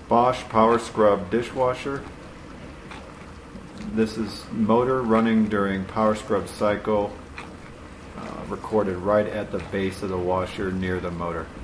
Bosch Power Scrub dishwasher. This is motor running during power scrub cycle, recorded right at the base of the washer near the motor.